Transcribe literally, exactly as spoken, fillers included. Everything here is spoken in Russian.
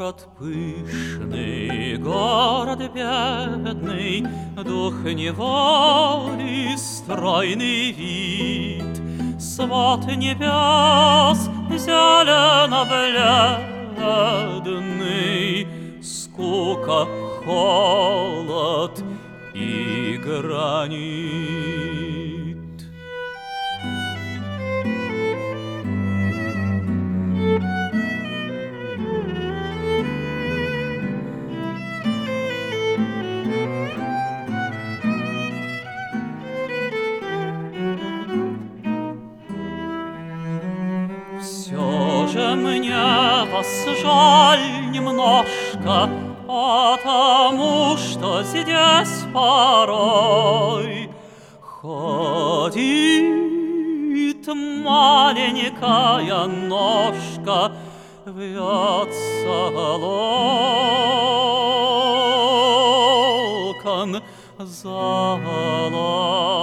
Город пышный, город бедный, дух неволи, стройный вид, свод небес зелено-бледный, скука, холод и гранит. Все же мне вас жаль немножко, потому что здесь порой ходит маленькая ножка, вьется локон золотой.